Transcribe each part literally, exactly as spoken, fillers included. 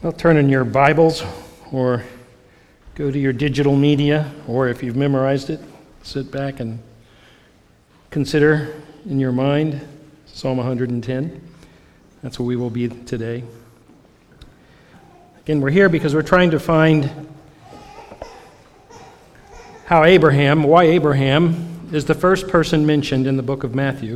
Well, turn in your Bibles or go to your digital media, or if you've memorized it, sit back and consider in your mind Psalm one hundred ten. That's where we will be today. Again, we're here because we're trying to find how Abraham, why Abraham is the first person mentioned in the book of Matthew,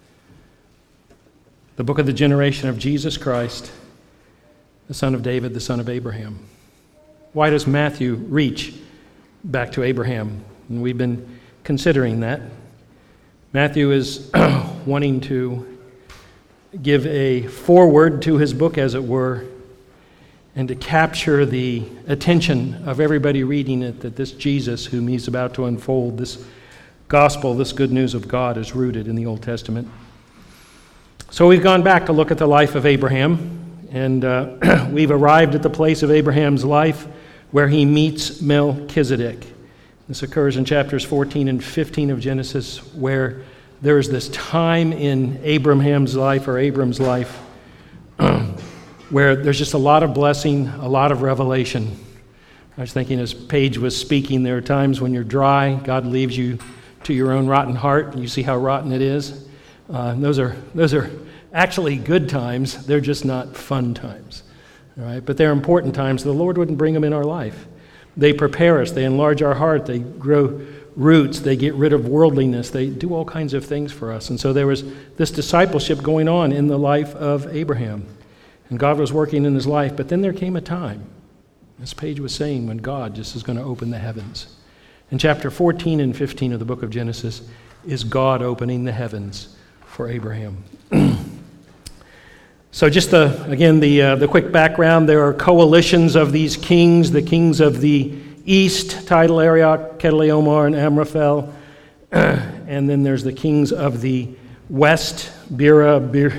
the book of the generation of Jesus Christ, the son of David, the son of Abraham. Why does Matthew reach back to Abraham? And we've been considering that. Matthew is wanting to give a foreword to his book, as it were, and to capture the attention of everybody reading it, that this Jesus whom he's about to unfold, this gospel, this good news of God, is rooted in the Old Testament. So we've gone back to look at the life of Abraham, and uh, we've arrived at the place of Abraham's life where he meets Melchizedek. This occurs in chapters fourteen and fifteen of Genesis, where there is this time in Abraham's life, or Abram's life, where there's just a lot of blessing, a lot of revelation. I was thinking as Paige was speaking, there are times when you're dry, God leaves you to your own rotten heart, and you see how rotten it is. Uh, those are those are actually good times. They're just not fun times. All right? But they're important times. The Lord wouldn't bring them in our life. They prepare us. They enlarge our heart. They grow roots. They get rid of worldliness. They do all kinds of things for us. And so there was this discipleship going on in the life of Abraham. And God was working in his life. But then there came a time, as Paige was saying, when God just is going to open the heavens. In chapter fourteen and fifteen of the book of Genesis is God opening the heavens for Abraham. So just the again the uh, the quick background. There are coalitions of these kings, the kings of the east, Tidal, Arioch, Kedorlaomer, and Amraphel, and then there's the kings of the west, Bera, Bir,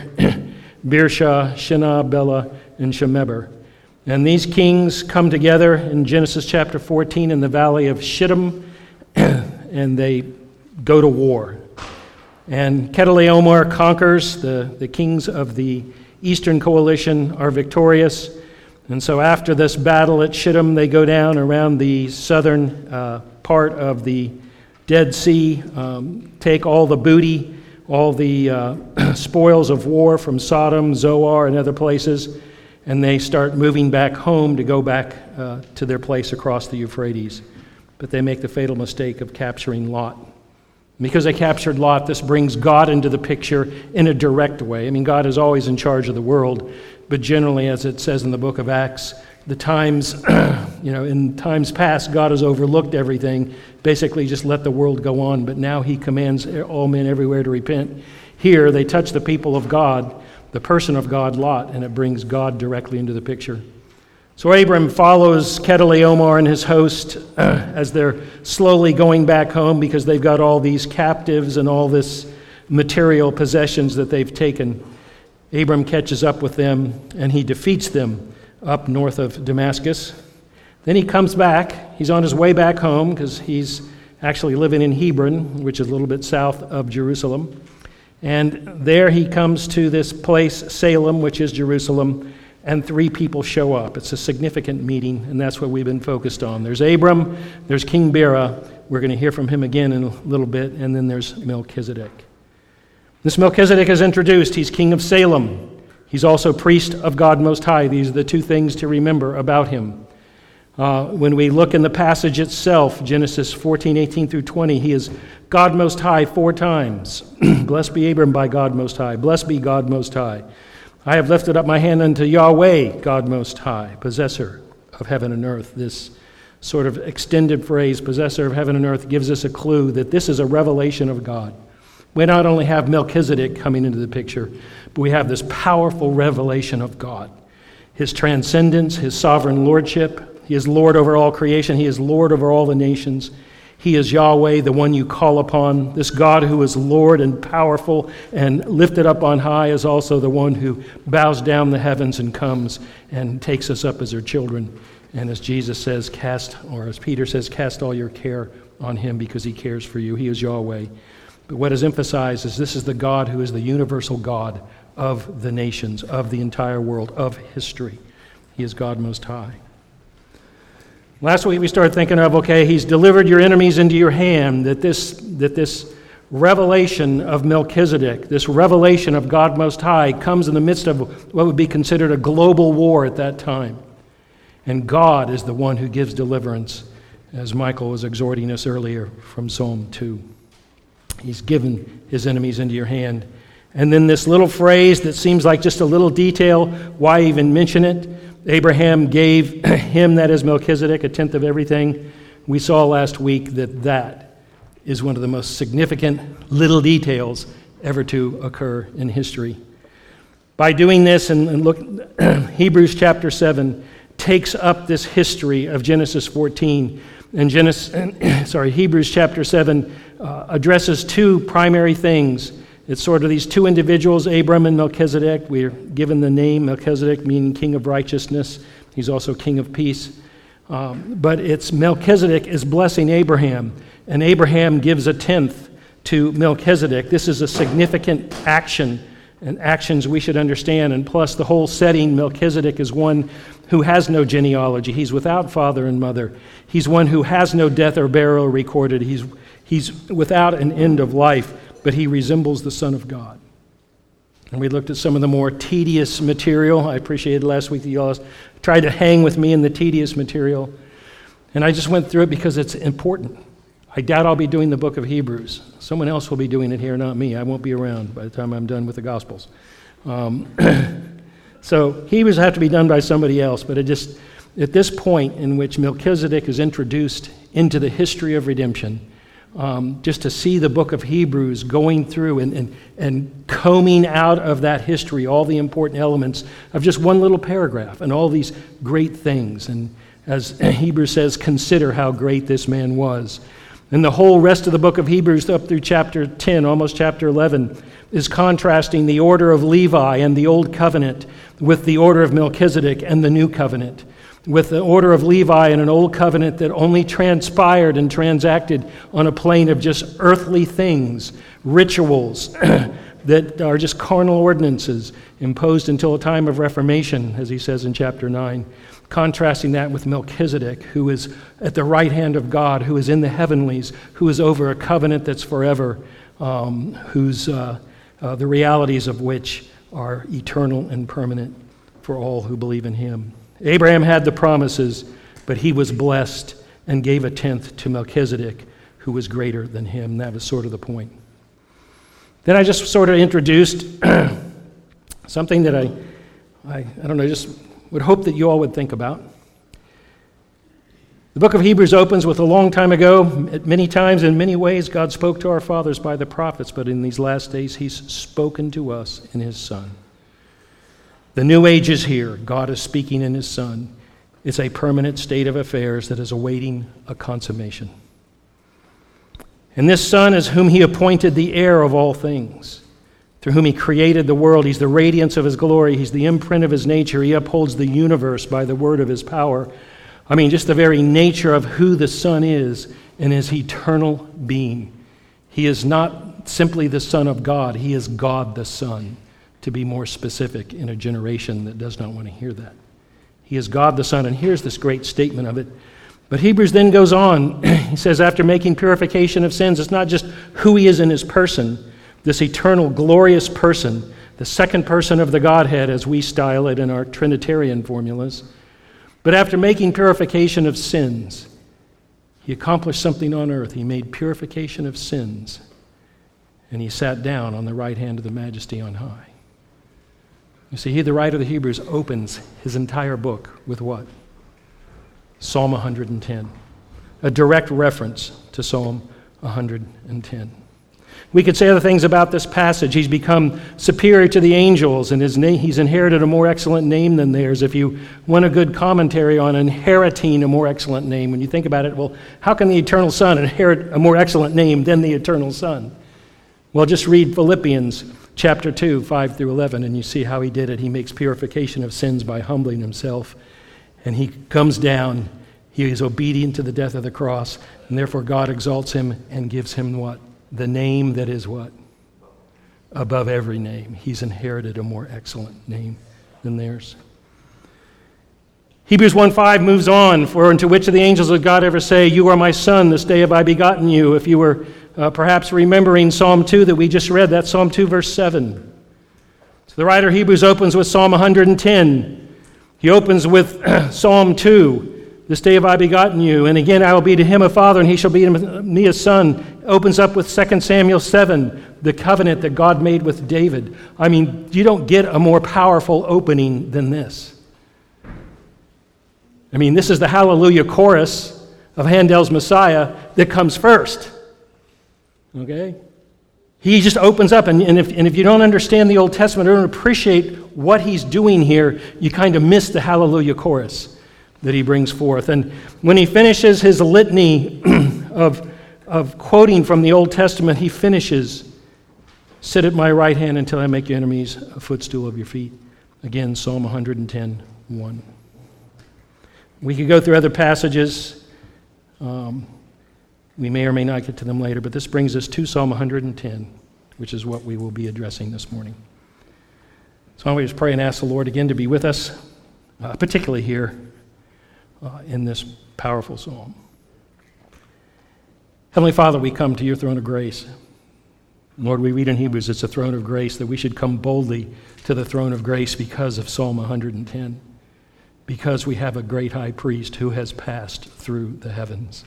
Birsha, Shinnah, Bela, and Shemeber. And these kings come together in Genesis chapter fourteen in the valley of Shittim, and they go to war. And Kedorlaomer conquers. The, the kings of the Eastern coalition are victorious. And so after this battle at Shittim, they go down around the southern uh, part of the Dead Sea, um, take all the booty, all the uh, spoils of war from Sodom, Zoar, and other places, and they start moving back home to go back uh, to their place across the Euphrates. But they make the fatal mistake of capturing Lot. Because they captured Lot, this brings God into the picture in a direct way. I mean, God is always in charge of the world, but generally, as it says in the book of Acts, the times, you know, in times past, God has overlooked everything, basically just let the world go on, but now he commands all men everywhere to repent. Here, they touch the people of God, the person of God, Lot, and it brings God directly into the picture. So Abram follows Kedorlaomer and his host uh, as they're slowly going back home because they've got all these captives and all this material possessions that they've taken. Abram catches up with them and he defeats them up north of Damascus. Then he comes back. He's on his way back home because he's actually living in Hebron, which is a little bit south of Jerusalem. And there he comes to this place, Salem, which is Jerusalem, and three people show up. It's a significant meeting, and that's what we've been focused on. There's Abram, there's King Bera. We're going to hear from him again in a little bit, and then there's Melchizedek. This Melchizedek is introduced. He's king of Salem. He's also priest of God Most High. These are the two things to remember about him. Uh, when we look in the passage itself, Genesis fourteen, eighteen through twenty, he is God Most High four times. Blessed be Abram by God Most High. Blessed be God Most High. I have lifted up my hand unto Yahweh, God Most High, possessor of heaven and earth. This sort of extended phrase, possessor of heaven and earth, gives us a clue that this is a revelation of God. We not only have Melchizedek coming into the picture, but we have this powerful revelation of God. His transcendence, his sovereign lordship. He is Lord over all creation. He is Lord over all the nations. He is Yahweh, the one you call upon. This God who is Lord and powerful and lifted up on high is also the one who bows down the heavens and comes and takes us up as her children. And as Jesus says, cast, or as Peter says, cast all your care on him because he cares for you. He is Yahweh. But what is emphasized is this is the God who is the universal God of the nations, of the entire world, of history. He is God Most High. Last week we started thinking of, okay, he's delivered your enemies into your hand, that this, that this revelation of Melchizedek, this revelation of God Most High, comes in the midst of what would be considered a global war at that time. And God is the one who gives deliverance, as Michael was exhorting us earlier from Psalm two. He's given his enemies into your hand. And then this little phrase that seems like just a little detail, why even mention it? Abraham gave him, that is Melchizedek, a tenth of everything. We saw last week that that is one of the most significant little details ever to occur in history. By doing this, and, and look, Hebrews chapter seven takes up this history of Genesis fourteen. And Genesis, sorry, Hebrews chapter seven uh, addresses two primary things. It's sort of these two individuals, Abram and Melchizedek. We're given the name Melchizedek, meaning king of righteousness. He's also king of peace. Um, but it's Melchizedek is blessing Abraham, and Abraham gives a tenth to Melchizedek. This is a significant action, and actions we should understand. And plus, the whole setting, Melchizedek is one who has no genealogy. He's without father and mother. He's one who has no death or burial recorded. He's, he's without an end of life, but he resembles the Son of God. And we looked at some of the more tedious material. I appreciated last week that you all tried to hang with me in the tedious material. And I just went through it because it's important. I doubt I'll be doing the book of Hebrews. Someone else will be doing it here, not me. I won't be around by the time I'm done with the Gospels. Um, so Hebrews have to be done by somebody else, but it just, at this point in which Melchizedek is introduced into the history of redemption, Um, just to see the book of Hebrews going through and, and, and combing out of that history all the important elements of just one little paragraph and all these great things. And as Hebrews says, consider how great this man was. And the whole rest of the book of Hebrews up through chapter ten, almost chapter eleven, is contrasting the order of Levi and the old covenant with the order of Melchizedek and the new covenant, with the order of Levi and an old covenant that only transpired and transacted on a plane of just earthly things, rituals that are just carnal ordinances imposed until a time of Reformation, as he says in chapter nine, contrasting that with Melchizedek, who is at the right hand of God, who is in the heavenlies, who is over a covenant that's forever, um, whose uh, uh, the realities of which are eternal and permanent for all who believe in him. Abraham had the promises, but he was blessed and gave a tenth to Melchizedek, who was greater than him. That was sort of the point. Then I just sort of introduced something that I, I, I don't know, just would hope that you all would think about. The book of Hebrews opens with a long time ago. Many times, in many ways, God spoke to our fathers by the prophets, but in these last days, he's spoken to us in his Son. The new age is here. God is speaking in his Son. It's a permanent state of affairs that is awaiting a consummation. And this Son is whom he appointed the heir of all things, through whom he created the world. He's the radiance of his glory. He's the imprint of his nature. He upholds the universe by the word of his power. I mean, just the very nature of who the Son is in his eternal being. He is not simply the Son of God. He is God the Son, to be more specific in a generation that does not want to hear that. He is God the Son, and here's this great statement of it. But Hebrews then goes on. He says, after making purification of sins, it's not just who he is in his person, this eternal, glorious person, the second person of the Godhead, as we style it in our Trinitarian formulas. But after making purification of sins, he accomplished something on earth. He made purification of sins, and he sat down on the right hand of the Majesty on high. You see, he, the writer of the Hebrews, opens his entire book with what? Psalm one hundred ten, a direct reference to Psalm one hundred ten. We could say other things about this passage. He's become superior to the angels, and his name, he's inherited a more excellent name than theirs. If you want a good commentary on inheriting a more excellent name, when you think about it, well, how can the eternal Son inherit a more excellent name than the eternal Son? Well, just read Philippians chapter two, five through eleven, and you see how he did it. He makes purification of sins by humbling himself, and he comes down. He is obedient to the death of the cross, and therefore God exalts him and gives him what? The name that is what? Above every name. He's inherited a more excellent name than theirs. Hebrews one five moves on, for unto which of the angels did God ever say, you are my son, this day have I begotten you? If you were uh, perhaps remembering Psalm two that we just read, that's Psalm two verse seven. So the writer of Hebrews opens with Psalm one hundred ten. He opens with Psalm two, this day have I begotten you. And again, I will be to him a father, and he shall be to me a son. Opens up with Second Samuel seven, the covenant that God made with David. I mean, you don't get a more powerful opening than this. I mean, this is the Hallelujah chorus of Handel's Messiah that comes first. Okay? He just opens up, and, and, if, and if you don't understand the Old Testament or don't appreciate what he's doing here, you kind of miss the Hallelujah chorus that he brings forth. And when he finishes his litany of, of quoting from the Old Testament, he finishes, sit at my right hand until I make your enemies a footstool of your feet. Again, Psalm one hundred ten, one. We could go through other passages. Um, we may or may not get to them later, but this brings us to Psalm one hundred ten, which is what we will be addressing this morning. So I want to just pray and ask the Lord again to be with us, uh, particularly here uh, in this powerful psalm. Heavenly Father, we come to your throne of grace. Lord, we read in Hebrews it's a throne of grace, that we should come boldly to the throne of grace because of Psalm one hundred ten. Because we have a great high priest who has passed through the heavens.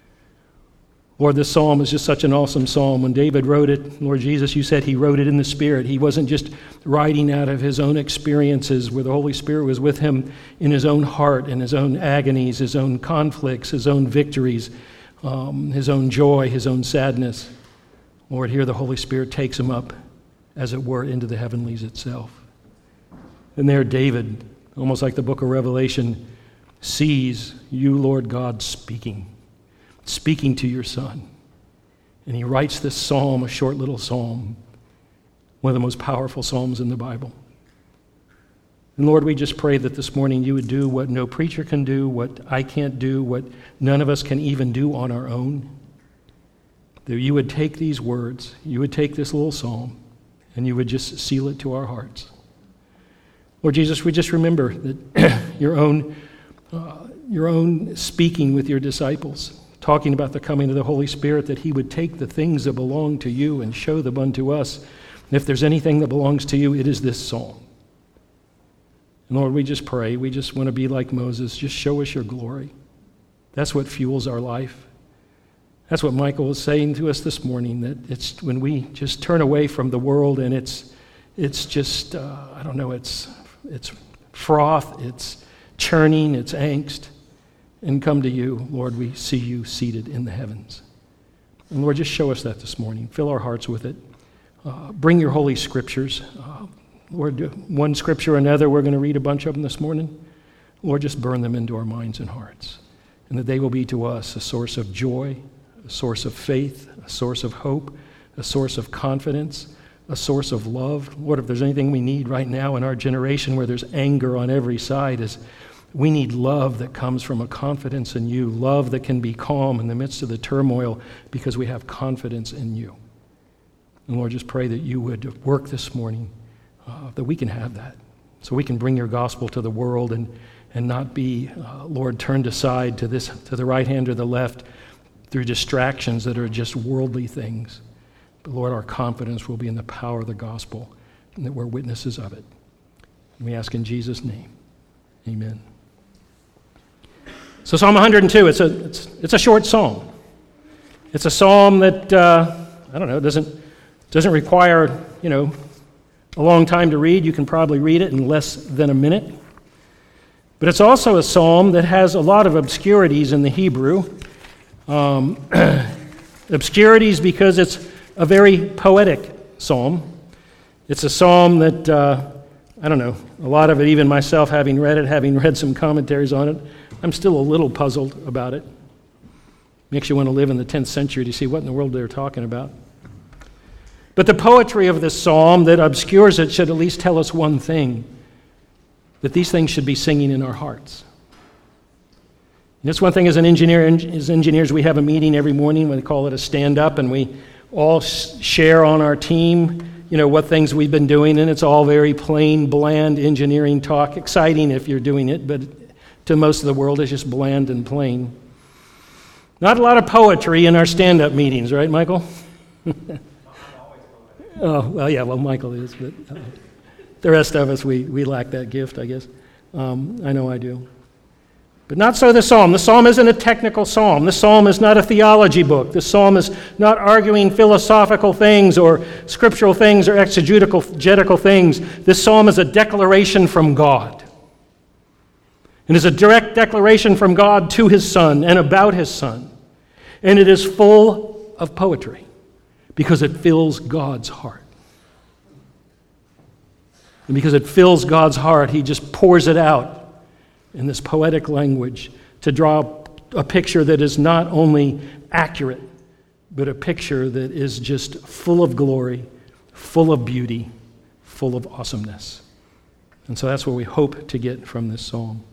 Lord, this psalm is just such an awesome psalm. When David wrote it, Lord Jesus, you said he wrote it in the Spirit. He wasn't just writing out of his own experiences where the Holy Spirit was with him in his own heart, in his own agonies, his own conflicts, his own victories, um, his own joy, his own sadness. Lord, here the Holy Spirit takes him up, as it were, into the heavenlies itself. And there David, almost like the book of Revelation, sees you, Lord God, speaking, speaking to your Son. And he writes this psalm, a short little psalm, one of the most powerful psalms in the Bible. And Lord, we just pray that this morning you would do what no preacher can do, what I can't do, what none of us can even do on our own. That you would take these words, you would take this little psalm, and you would just seal it to our hearts. Lord Jesus, we just remember that your own, uh, your own speaking with your disciples, talking about the coming of the Holy Spirit, that he would take the things that belong to you and show them unto us. And if there's anything that belongs to you, it is this psalm. And Lord, we just pray, we just want to be like Moses. Just show us your glory. That's what fuels our life. That's what Michael was saying to us this morning, that it's when we just turn away from the world and it's, it's just, uh, I don't know, it's... It's froth, it's churning, it's angst. And come to you, Lord, we see you seated in the heavens. And Lord, just show us that this morning. Fill our hearts with it. Uh, bring your holy scriptures. Uh, Lord, one scripture or another, we're going to read a bunch of them this morning. Lord, just burn them into our minds and hearts. And that they will be to us a source of joy, a source of faith, a source of hope, a source of confidence, a source of love. Lord, if there's anything we need right now in our generation where there's anger on every side, is we need love that comes from a confidence in you, love that can be calm in the midst of the turmoil because we have confidence in you. And Lord, just pray that you would work this morning, uh, that we can have that, so we can bring your gospel to the world and, and not be, uh, Lord, turned aside to this, to the right hand or the left through distractions that are just worldly things. But Lord, our confidence will be in the power of the gospel and that we're witnesses of it. And we ask in Jesus' name, amen. So Psalm one hundred two, it's a, it's, it's a short psalm. It's a psalm that, uh, I don't know, doesn't, doesn't require, you know, a long time to read. You can probably read it in less than a minute. But it's also a psalm that has a lot of obscurities in the Hebrew. Um, obscurities because it's a very poetic psalm. It's a psalm that, uh, I don't know, a lot of it, even myself having read it, having read some commentaries on it, I'm still a little puzzled about it. Makes you want to live in the tenth century to see what in the world they're talking about. But the poetry of this psalm that obscures it should at least tell us one thing, that these things should be singing in our hearts. And that's one thing as an engineer, as engineers, we have a meeting every morning. We call it a stand-up, and we all share on our team, you know, what things we've been doing, and it's all very plain, bland engineering talk. Exciting if you're doing it, but to most of the world, it's just bland and plain. Not a lot of poetry in our stand-up meetings, right, Michael? Oh, well, yeah, well, Michael is, but uh, the rest of us, we, we lack that gift, I guess. Um, I know I do. But not so the psalm. The psalm isn't a technical psalm. The psalm is not a theology book. The psalm is not arguing philosophical things or scriptural things or exegetical things. This psalm is a declaration from God. It is a direct declaration from God to his Son and about his Son. And it is full of poetry because it fills God's heart. And because it fills God's heart, he just pours it out in this poetic language to draw a picture that is not only accurate, but a picture that is just full of glory, full of beauty, full of awesomeness. And so that's what we hope to get from this psalm.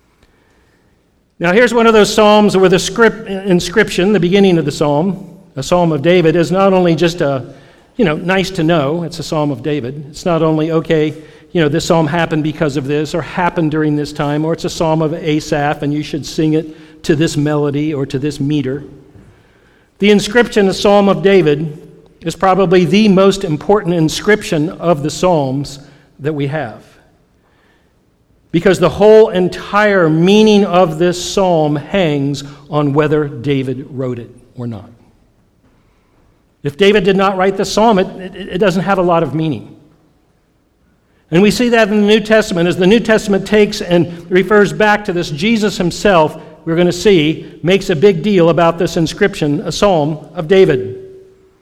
Now here's one of those psalms where the script inscription, the beginning of the psalm, a psalm of David, is not only just a, you know, nice to know, it's a psalm of David. It's not only, okay, you know, this psalm happened because of this, or happened during this time, or it's a psalm of Asaph, and you should sing it to this melody or to this meter. The inscription, the Psalm of David, is probably the most important inscription of the Psalms that we have. Because the whole entire meaning of this psalm hangs on whether David wrote it or not. If David did not write the psalm, it, it, it doesn't have a lot of meaning. And we see that in the New Testament. As the New Testament takes and refers back to this, Jesus himself, we're going to see, makes a big deal about this inscription, a psalm of David.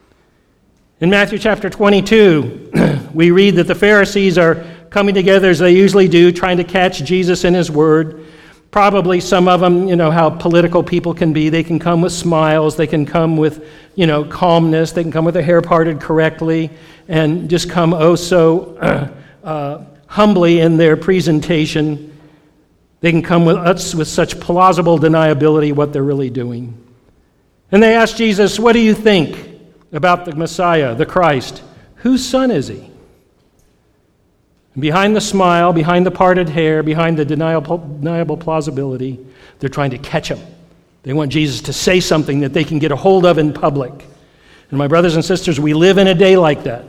In Matthew chapter twenty-two, we read that the Pharisees are coming together as they usually do, trying to catch Jesus in his word. Probably some of them, you know how political people can be. They can come with smiles. They can come with, you know, calmness. They can come with their hair parted correctly and just come oh so uh, uh, humbly in their presentation. They can come with us with such plausible deniability what they're really doing. And they ask Jesus, what do you think about the Messiah, the Christ? Whose son is he? And behind the smile, behind the parted hair, behind the deniable, deniable plausibility, they're trying to catch him. They want Jesus to say something that they can get a hold of in public. And my brothers and sisters, we live in a day like that.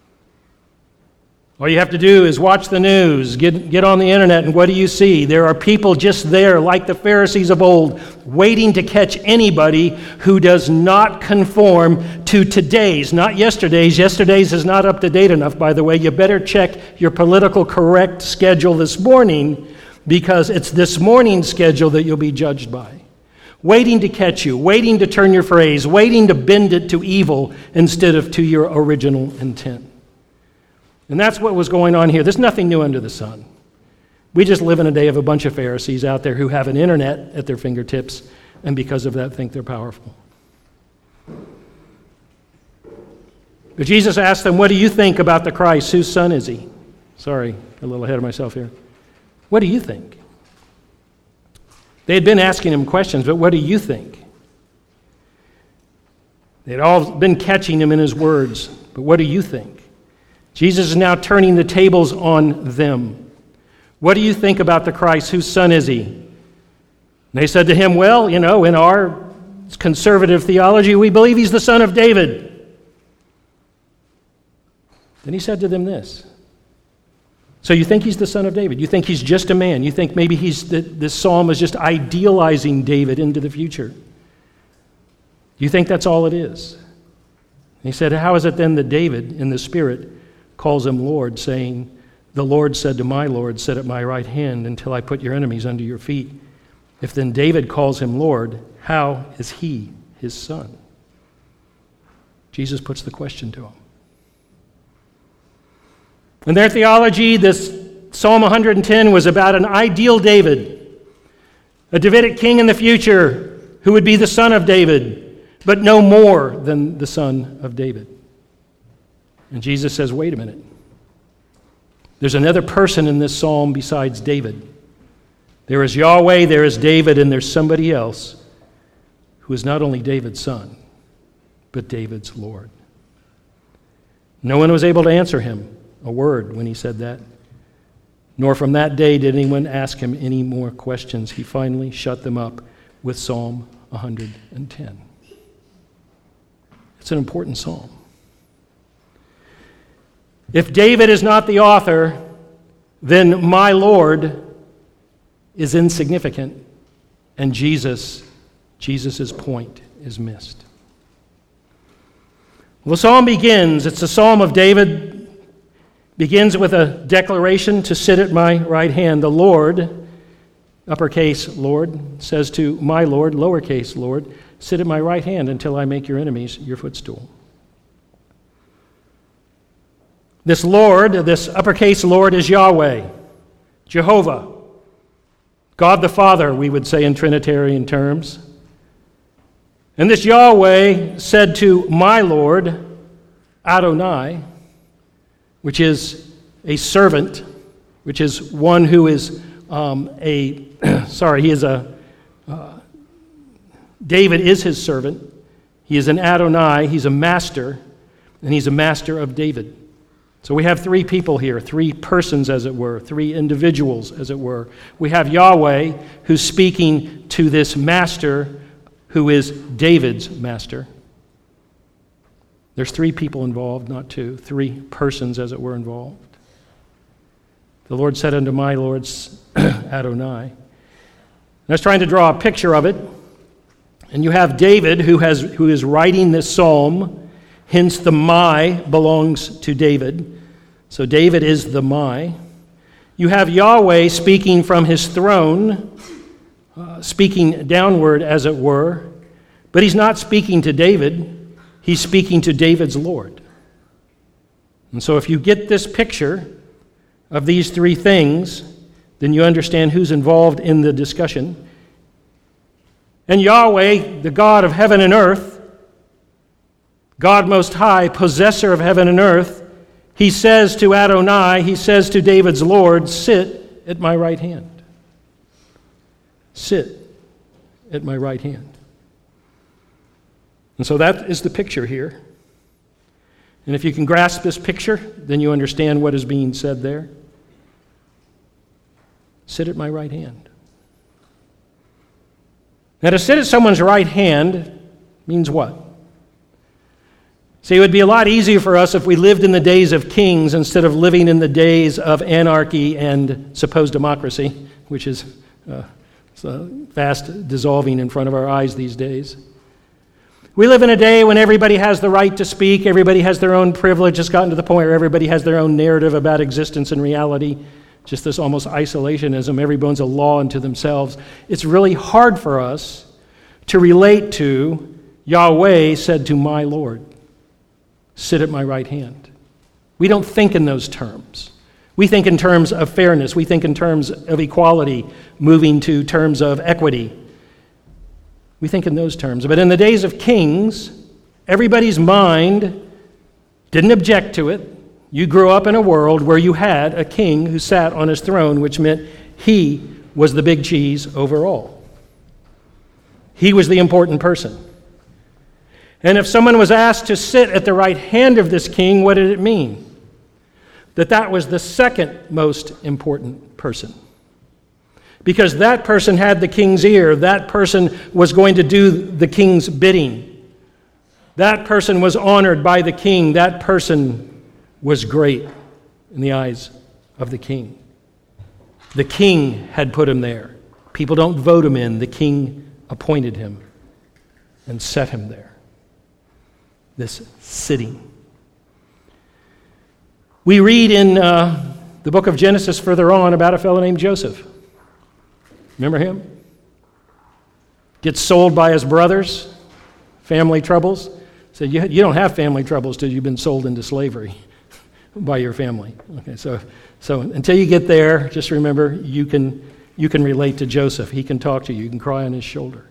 All you have to do is watch the news, get, get on the internet, and what do you see? There are people just there, like the Pharisees of old, waiting to catch anybody who does not conform to today's, not yesterday's. Yesterday's is not up to date enough, by the way. You better check your political correct schedule this morning, because it's this morning's schedule that you'll be judged by. Waiting to catch you, waiting to turn your phrase, waiting to bend it to evil instead of to your original intent. And that's what was going on here. There's nothing new under the sun. We just live in a day of a bunch of Pharisees out there who have an internet at their fingertips, and because of that think they're powerful. But Jesus asked them, what do you think about the Christ? Whose son is he? Sorry, a little ahead of myself here. What do you think? They had been asking him questions, but what do you think? They'd all been catching him in his words, but what do you think? Jesus is now turning the tables on them. What do you think about the Christ? Whose son is he? And they said to him, well, you know, in our conservative theology, we believe he's the son of David. Then he said to them this. So you think he's the son of David? You think he's just a man? You think maybe he's the, this psalm is just idealizing David into the future? You think that's all it is? And he said, how is it then that David, in the Spirit, calls him Lord, saying, the Lord said to my Lord, sit at my right hand until I put your enemies under your feet. If then David calls him Lord, how is he his son? Jesus puts the question to him. In their theology, this Psalm one hundred ten was about an ideal David, a Davidic king in the future who would be the son of David, but no more than the son of David. And Jesus says, wait a minute. There's another person in this psalm besides David. There is Yahweh, there is David, and there's somebody else who is not only David's son, but David's Lord. No one was able to answer him a word when he said that. nor from that day did anyone ask him any more questions. He finally shut them up with Psalm one hundred ten. It's an important psalm. If David is not the author, then my Lord is insignificant, and Jesus, Jesus' point is missed. Well, the psalm begins, it's a psalm of David, begins with a declaration to sit at my right hand. The Lord, uppercase Lord, says to my Lord, lowercase Lord, sit at my right hand until I make your enemies your footstool. This Lord, this uppercase Lord, is Yahweh, Jehovah, God the Father, we would say in Trinitarian terms. And this Yahweh said to my Lord, Adonai, which is a servant, which is one who is um, a, sorry, he is a, uh, David is his servant. He is an Adonai, he's a master, and he's a master of David. So we have three people here, three persons, as it were, three individuals, as it were. We have Yahweh, who's speaking to this master, who is David's master. There's three people involved, not two. Three persons, as it were, involved. The Lord said unto my Lord's Adonai. And I was trying to draw a picture of it. And you have David, who has who is writing this psalm. Hence, the my belongs to David. So David is the my. You have Yahweh speaking from his throne, uh, speaking downward, as it were. But he's not speaking to David. He's speaking to David's Lord. And so if you get this picture of these three things, then you understand who's involved in the discussion. And Yahweh, the God of heaven and earth, God Most High, possessor of heaven and earth, he says to Adonai, he says to David's Lord, sit at my right hand. Sit at my right hand. And so that is the picture here. And if you can grasp this picture, then you understand what is being said there. Sit at my right hand. Now, to sit at someone's right hand means what? See, it would be a lot easier for us if we lived in the days of kings instead of living in the days of anarchy and supposed democracy, which is uh, fast dissolving in front of our eyes these days. We live in a day when everybody has the right to speak, everybody has their own privilege. It's gotten to the point where everybody has their own narrative about existence and reality, just this almost isolationism. Everyone's a law unto themselves. It's really hard for us to relate to Yahweh said to my Lord, sit at my right hand. We don't think in those terms. We think in terms of fairness. We think in terms of equality, moving to terms of equity. We think in those terms. But in the days of kings, everybody's mind didn't object to it. You grew up in a world where you had a king who sat on his throne, which meant he was the big cheese over all. He was the important person. And if someone was asked to sit at the right hand of this king, what did it mean? That that was the second most important person. Because that person had the king's ear. That person was going to do the king's bidding. That person was honored by the king. That person was great in the eyes of the king. The king had put him there. People don't vote him in. The king appointed him and set him there. This sitting. We read in uh, the book of Genesis further on about a fellow named Joseph. Remember him? Gets sold by his brothers, family troubles. So you, you don't have family troubles till you've been sold into slavery by your family. Okay, so so until you get there, just remember you can you can relate to Joseph. He can talk to you. You can cry on his shoulder.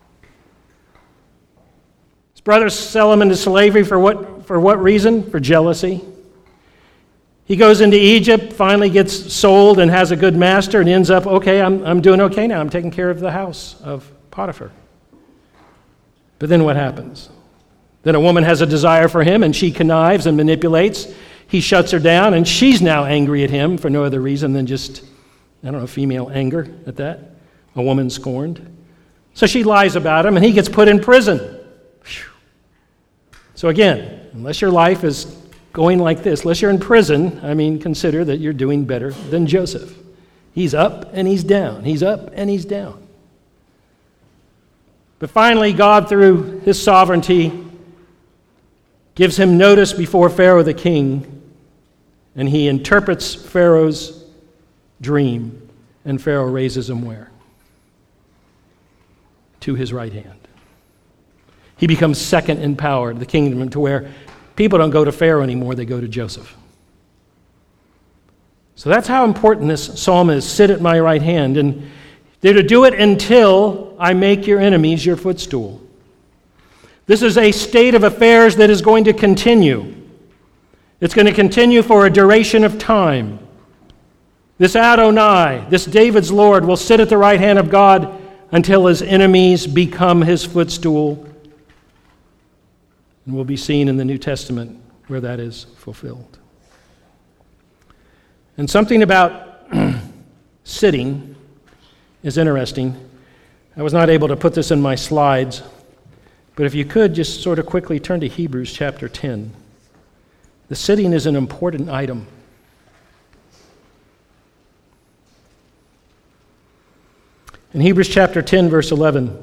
His brothers sell him into slavery for what for what reason? For jealousy. He goes into Egypt, finally gets sold and has a good master and ends up, okay, I'm I'm doing okay now. I'm taking care of the house of Potiphar. But then what happens? Then a woman has a desire for him and she connives and manipulates. he shuts her down, and she's now angry at him for no other reason than just, I don't know, female anger at that. A woman scorned. So she lies about him, and he gets put in prison. Whew. So again, unless your life is going like this, unless you're in prison, I mean, consider that you're doing better than Joseph. He's up and he's down. He's up and he's down. But finally, God, through his sovereignty, gives him notice before Pharaoh the king, and he interprets Pharaoh's dream, and Pharaoh raises him where? To his right hand. He becomes second in power to the kingdom, to where people don't go to Pharaoh anymore, they go to Joseph. So that's how important this psalm is. Sit at my right hand. And they're to do it until I make your enemies your footstool. This is a state of affairs that is going to continue. It's going to continue for a duration of time. This Adonai, this David's Lord, will sit at the right hand of God until his enemies become his footstool. And we'll be seen in the New Testament where that is fulfilled. And something about sitting is interesting. I was not able to put this in my slides, but if you could just sort of quickly turn to Hebrews chapter ten. The sitting is an important item. In Hebrews chapter ten, verse eleven,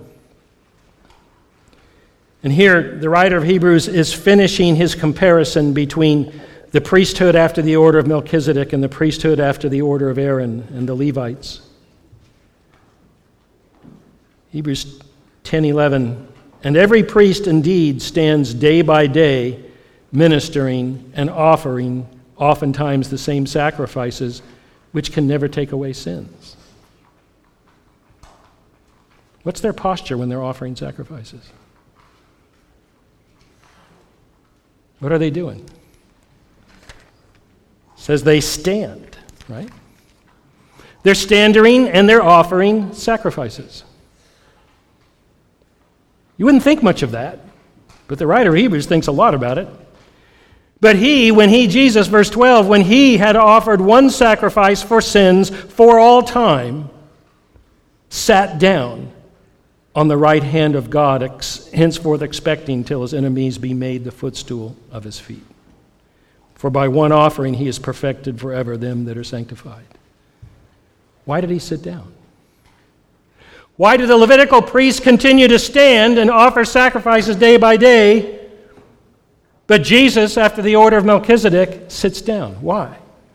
and here the writer of Hebrews is finishing his comparison between the priesthood after the order of Melchizedek and the priesthood after the order of Aaron and the Levites. Hebrews ten eleven, and every priest indeed stands day by day ministering and offering oftentimes the same sacrifices which can never take away sins. What's their posture when they're offering sacrifices? What are they doing? It says they stand, right? They're standing and they're offering sacrifices. You wouldn't think much of that, but the writer of Hebrews thinks a lot about it. But he, when he, Jesus, verse twelve, when he had offered one sacrifice for sins for all time, sat down on the right hand of God, ex- henceforth expecting till his enemies be made the footstool of his feet. For by one offering he has perfected forever them that are sanctified. Why did he sit down? Why do the Levitical priests continue to stand and offer sacrifices day by day, but Jesus, after the order of Melchizedek, sits down? Why?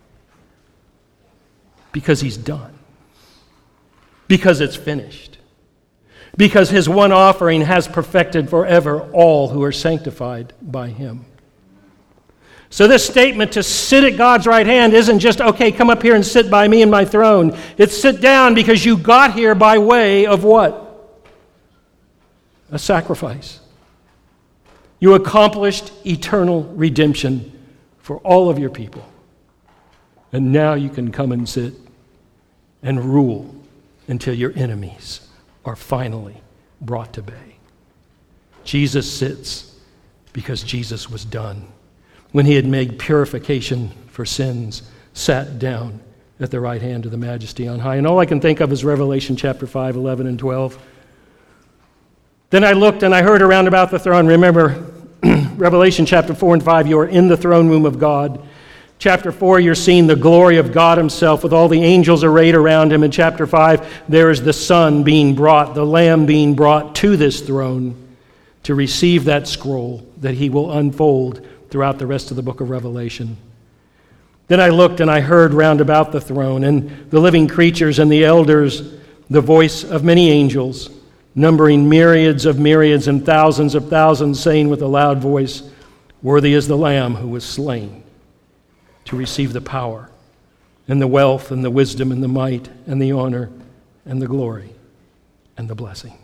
Because he's done. Because it's finished. Because his one offering has perfected forever all who are sanctified by him. So this statement to sit at God's right hand isn't just, okay, come up here and sit by me in my throne. It's sit down because you got here by way of what? A sacrifice. You accomplished eternal redemption for all of your people. And now you can come and sit and rule until your enemies are finally brought to bay. Jesus sits because Jesus was done. When he had made purification for sins, sat down at the right hand of the Majesty on high. And all I can think of is Revelation chapter five, eleven, and twelve. Then I looked and I heard around about the throne. Remember, Revelation chapter four and five, you are in the throne room of God. Chapter four, you're seeing the glory of God himself with all the angels arrayed around him. In chapter five, there is the Son being brought, the Lamb being brought to this throne to receive that scroll that he will unfold throughout the rest of the book of Revelation. Then I looked and I heard round about the throne and the living creatures and the elders, the voice of many angels, numbering myriads of myriads and thousands of thousands, saying with a loud voice, "Worthy is the Lamb who was slain to receive the power and the wealth and the wisdom and the might and the honor and the glory and the blessing.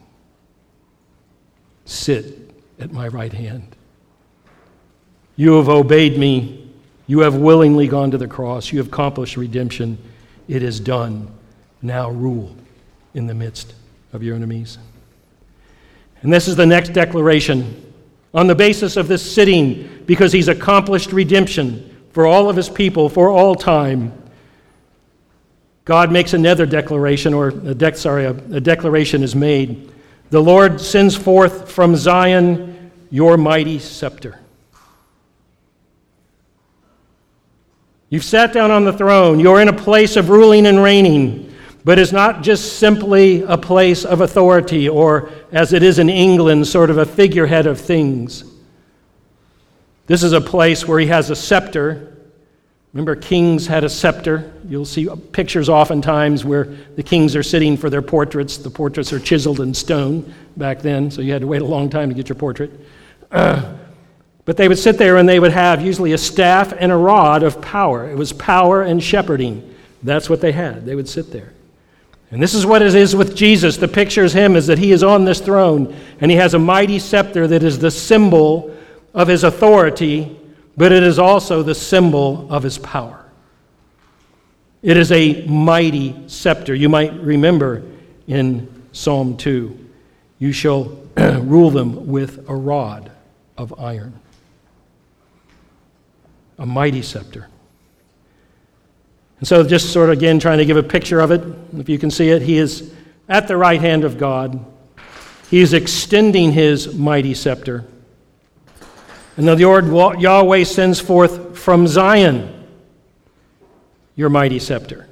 Sit at my right hand. You have obeyed me. You have willingly gone to the cross. You have accomplished redemption. It is done. Now rule in the midst of your enemies." And this is the next declaration. On the basis of this sitting, because he's accomplished redemption, for all of his people, for all time. God makes another declaration, or a dec- sorry, a, a declaration is made. The Lord sends forth from Zion your mighty scepter. You've sat down on the throne. You're in a place of ruling and reigning, but it's not just simply a place of authority, or as it is in England, sort of a figurehead of things. This is a place where he has a scepter. Remember, kings had a scepter. You'll see pictures oftentimes where the kings are sitting for their portraits. The portraits are chiseled in stone back then, so you had to wait a long time to get your portrait. Uh, but they would sit there and they would have usually a staff and a rod of power. It was power and shepherding. That's what they had. They would sit there. And this is what it is with Jesus. The picture of him is that he is on this throne, and he has a mighty scepter that is the symbol of his authority, but it is also the symbol of his power. It is a mighty scepter. You might remember in Psalm two, you shall rule them with a rod of iron. A mighty scepter. And so just sort of again trying to give a picture of it, if you can see it, he is at the right hand of God. He is extending his mighty scepter. And the Lord Yahweh sends forth from Zion your mighty scepter.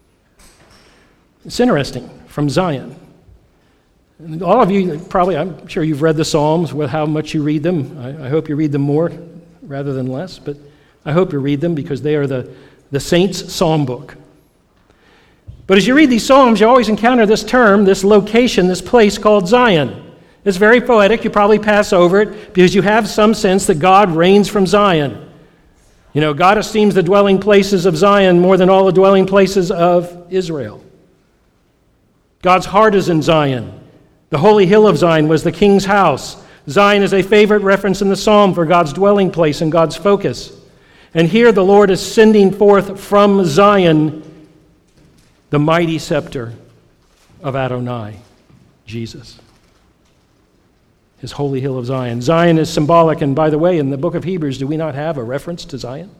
It's interesting, from Zion. And all of you, probably, I'm sure you've read the Psalms, with how much you read them. I, I hope you read them more rather than less, but I hope you read them because they are the, the saints' psalm book. But as you read these Psalms, you always encounter this term, this location, this place called Zion. It's very poetic. You probably pass over it because you have some sense that God reigns from Zion. You know, God esteems the dwelling places of Zion more than all the dwelling places of Israel. God's heart is in Zion. The holy hill of Zion was the king's house. Zion is a favorite reference in the psalm for God's dwelling place and God's focus. And here the Lord is sending forth from Zion the mighty scepter of Adonai, Jesus. His holy hill of Zion. Zion is symbolic, and by the way, in the book of Hebrews, do we not have a reference to Zion?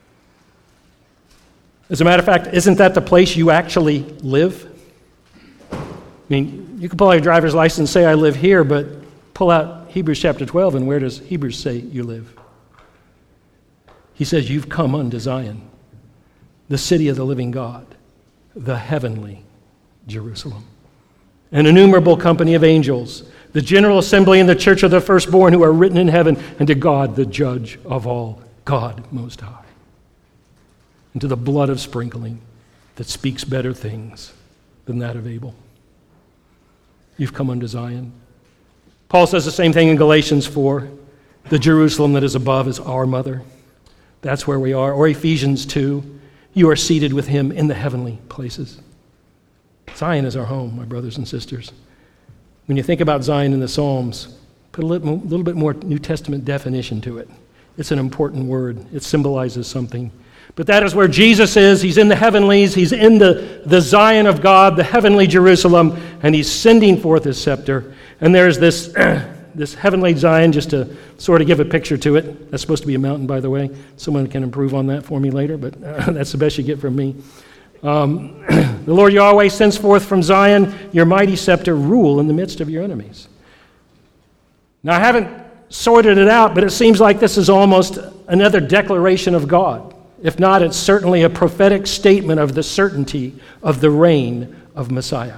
As a matter of fact, isn't that the place you actually live? I mean, you can pull out your driver's license and say, I live here, but pull out Hebrews chapter twelve, and where does Hebrews say you live? He says, you've come unto Zion, the city of the living God, the heavenly Jerusalem. An innumerable company of angels, the general assembly and the church of the firstborn who are written in heaven, and to God, the judge of all, God most high. And to the blood of sprinkling that speaks better things than that of Abel. You've come unto Zion. Paul says the same thing in Galatians four. The Jerusalem that is above is our mother. That's where we are. Or Ephesians two. You are seated with him in the heavenly places. Zion is our home, my brothers and sisters. When you think about Zion in the Psalms, put a little, little bit more New Testament definition to it. It's an important word. It symbolizes something. But that is where Jesus is. He's in the heavenlies. He's in the, the Zion of God, the heavenly Jerusalem, and he's sending forth his scepter. And there's this, this heavenly Zion, just to sort of give a picture to it. That's supposed to be a mountain, by the way. Someone can improve on that for me later, but uh, that's the best you get from me. Um, the Lord Yahweh sends forth from Zion your mighty scepter, rule in the midst of your enemies. Now, I haven't sorted it out, but it seems like this is almost another declaration of God. If not, it's certainly a prophetic statement of the certainty of the reign of Messiah.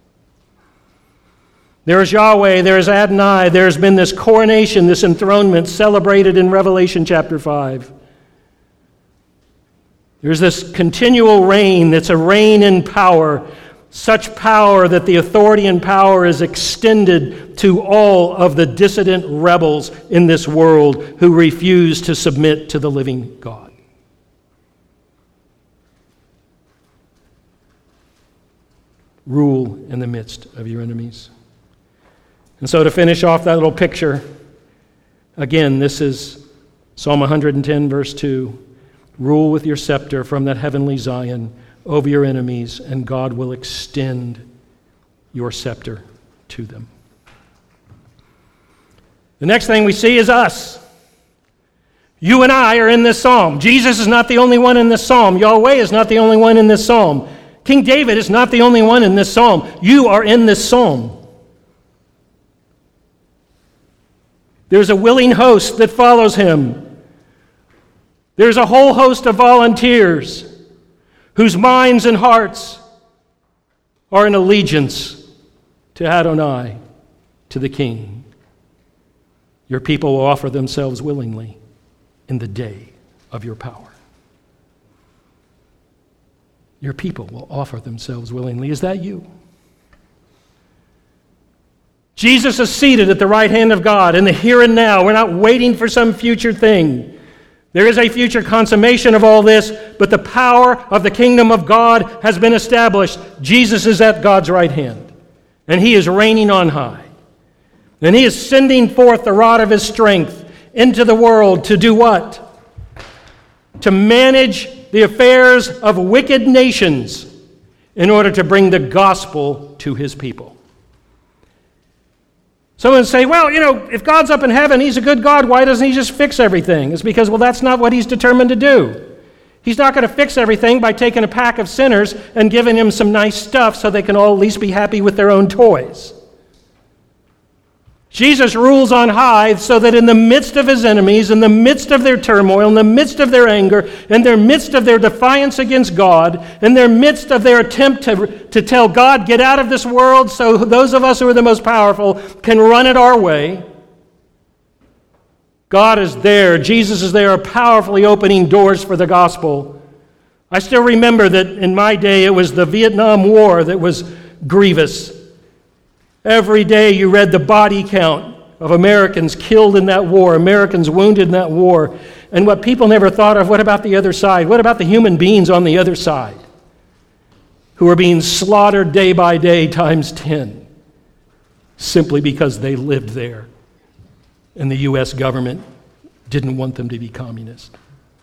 There is Yahweh, there is Adonai, there's been this coronation, this enthronement celebrated in Revelation chapter five. There's this continual reign that's a reign in power, such power that the authority and power is extended to all of the dissident rebels in this world who refuse to submit to the living God. Rule in the midst of your enemies. And so to finish off that little picture, again, this is Psalm one hundred ten, verse two. Rule with your scepter from that heavenly Zion over your enemies, and God will extend your scepter to them. The next thing we see is us. You and I are in this psalm. Jesus is not the only one in this psalm. Yahweh is not the only one in this psalm. King David is not the only one in this psalm. You are in this psalm. There's a willing host that follows him. There's a whole host of volunteers whose minds and hearts are in allegiance to Adonai, to the King. Your people will offer themselves willingly in the day of your power. Your people will offer themselves willingly. Is that you? Jesus is seated at the right hand of God in the here and now. We're not waiting for some future thing. There is a future consummation of all this, but the power of the kingdom of God has been established. Jesus is at God's right hand, and he is reigning on high. And he is sending forth the rod of his strength into the world to do what? To manage the affairs of wicked nations in order to bring the gospel to his people. Someone say, well, you know, if God's up in heaven, he's a good God, why doesn't he just fix everything? It's because, well, that's not what he's determined to do. He's not going to fix everything by taking a pack of sinners and giving them some nice stuff so they can all at least be happy with their own toys. Jesus rules on high so that in the midst of his enemies, in the midst of their turmoil, in the midst of their anger, in their midst of their defiance against God, in their midst of their attempt to, to tell God, get out of this world so those of us who are the most powerful can run it our way, God is there. Jesus is there, powerfully opening doors for the gospel. I still remember that in my day it was the Vietnam War that was grievous. Every day you read the body count of Americans killed in that war, Americans wounded in that war. And what people never thought of, what about the other side? What about the human beings on the other side who are being slaughtered day by day times ten simply because they lived there and the U S government didn't want them to be communist?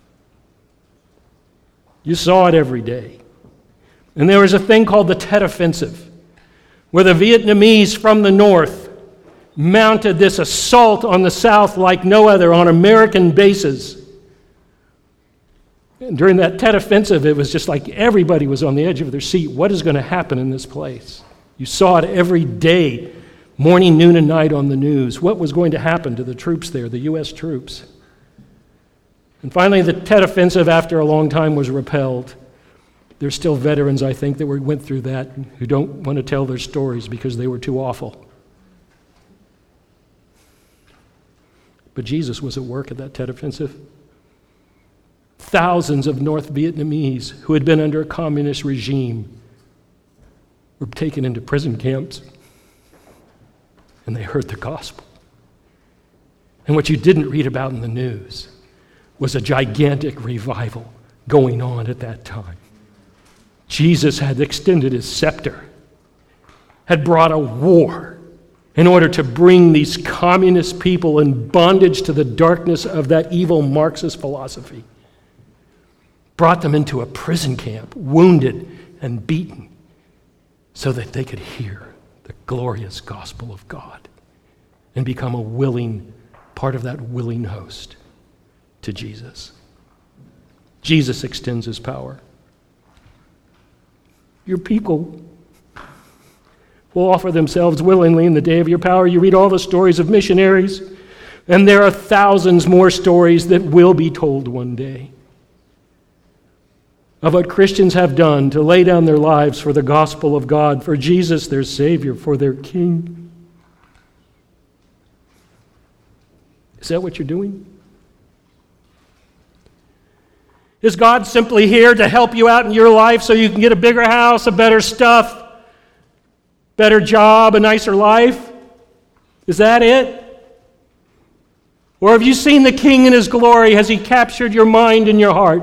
You saw it every day. And there was a thing called the Tet Offensive, where the Vietnamese from the north mounted this assault on the south like no other on American bases. And during that Tet Offensive, it was just like everybody was on the edge of their seat. What is going to happen in this place? You saw it every day, morning, noon, and night on the news. What was going to happen to the troops there, the U S troops? And finally, the Tet Offensive, after a long time, was repelled. There's still veterans, I think, that went through that who don't want to tell their stories because they were too awful. But Jesus was at work at that Tet Offensive. Thousands of North Vietnamese who had been under a communist regime were taken into prison camps, and they heard the gospel. And what you didn't read about in the news was a gigantic revival going on at that time. Jesus had extended his scepter, had brought a war in order to bring these communist people in bondage to the darkness of that evil Marxist philosophy. Brought them into a prison camp, wounded and beaten, so that they could hear the glorious gospel of God and become a willing part of that willing host to Jesus. Jesus extends his power. Your people will offer themselves willingly in the day of your power. You read all the stories of missionaries, and there are thousands more stories that will be told one day of what Christians have done to lay down their lives for the gospel of God, for Jesus, their Savior, for their King. Is that what you're doing? Is God simply here to help you out in your life so you can get a bigger house, a better stuff, better job, a nicer life? Is that it? Or have you seen the King in his glory? Has he captured your mind and your heart?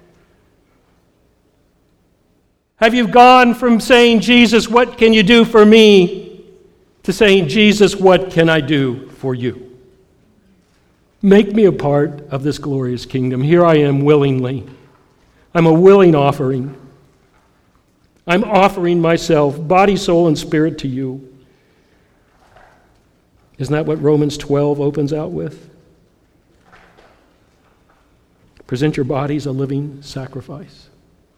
Have you gone from saying, Jesus, what can you do for me, to saying, Jesus, what can I do for you? Make me a part of this glorious kingdom. Here I am willingly. I'm a willing offering. I'm offering myself, body, soul, and spirit to you. Isn't that what Romans twelve opens out with? Present your bodies a living sacrifice.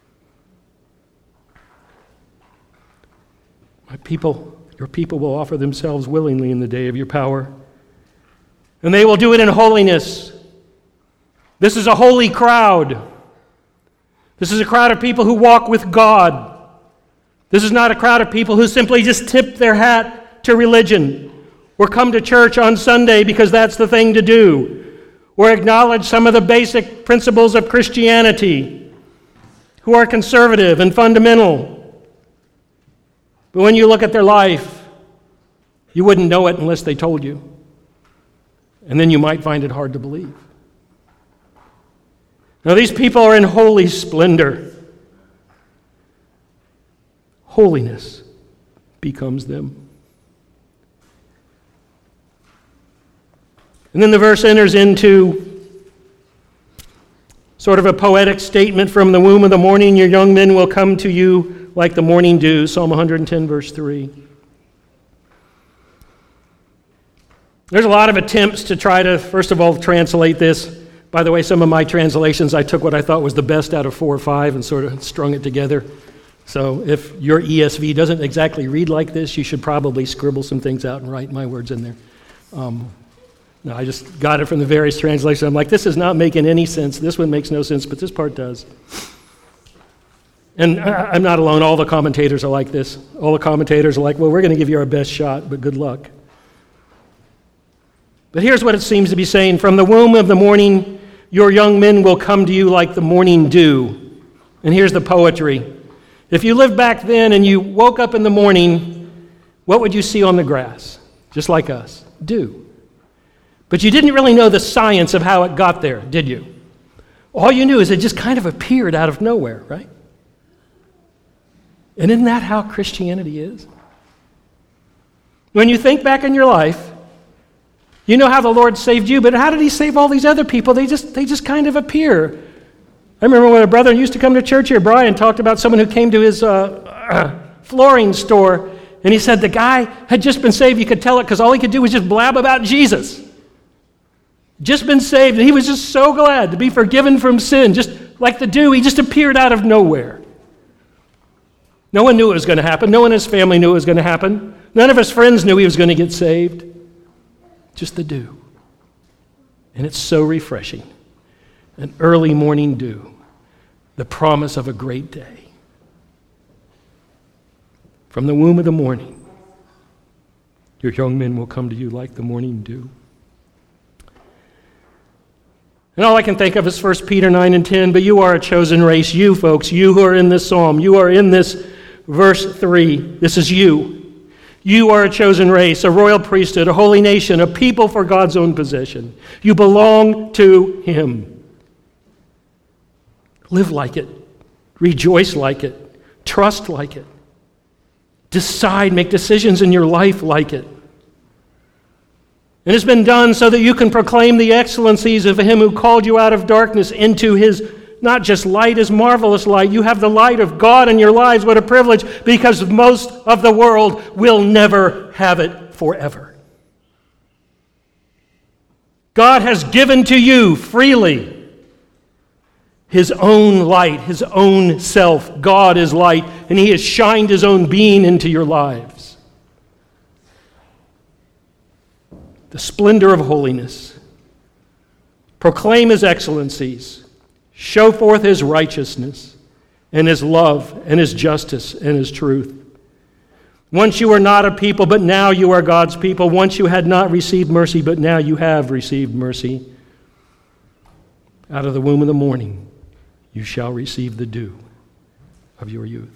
My people, your people will offer themselves willingly in the day of your power. And they will do it in holiness. This is a holy crowd. This is a crowd of people who walk with God. This is not a crowd of people who simply just tip their hat to religion or come to church on Sunday because that's the thing to do, or acknowledge some of the basic principles of Christianity, who are conservative and fundamental. But when you look at their life, you wouldn't know it unless they told you. And then you might find it hard to believe. Now, these people are in holy splendor. Holiness becomes them. And then the verse enters into sort of a poetic statement. From the womb of the morning, your young men will come to you like the morning dew. Psalm one ten, verse three. There's a lot of attempts to try to, first of all, translate this. By the way, some of my translations, I took what I thought was the best out of four or five and sort of strung it together. So if your E S V doesn't exactly read like this, you should probably scribble some things out and write my words in there. Um, no, I just got it from the various translations. I'm like, this is not making any sense. This one makes no sense, but this part does. And I, I'm not alone. All the commentators are like this. All the commentators are like, well, we're going to give you our best shot, but good luck. But here's what it seems to be saying. From the womb of the morning, your young men will come to you like the morning dew. And here's the poetry. If you lived back then and you woke up in the morning, what would you see on the grass? Just like us, dew. But you didn't really know the science of how it got there, did you? All you knew is it just kind of appeared out of nowhere, right? And isn't that how Christianity is? When you think back in your life, you know how the Lord saved you, but how did he save all these other people? They just they just kind of appear. I remember when a brother used to come to church here, Brian talked about someone who came to his uh, flooring store, and he said the guy had just been saved. You could tell it because all he could do was just blab about Jesus. Just been saved, and he was just so glad to be forgiven from sin. Just like the dew, he just appeared out of nowhere. No one knew it was going to happen. No one in his family knew it was going to happen. None of his friends knew he was going to get saved. Just the dew. And it's so refreshing. An early morning dew. The promise of a great day. From the womb of the morning, your young men will come to you like the morning dew. And all I can think of is First Peter nine and ten, but you are a chosen race. You folks, you who are in this psalm, you are in this verse three. This is you. You are a chosen race, a royal priesthood, a holy nation, a people for God's own possession. You belong to him. Live like it. Rejoice like it. Trust like it. Decide, make decisions in your life like it. And it's been done so that you can proclaim the excellencies of him who called you out of darkness into his, not just light, his marvelous light. You have the light of God in your lives. What a privilege, because most of the world will never have it forever. God has given to you freely his own light, his own self. God is light, and he has shined his own being into your lives. The splendor of holiness. Proclaim his excellencies. Show forth his righteousness and his love and his justice and his truth. Once you were not a people, but now you are God's people. Once you had not received mercy, but now you have received mercy. Out of the womb of the morning, you shall receive the dew of your youth.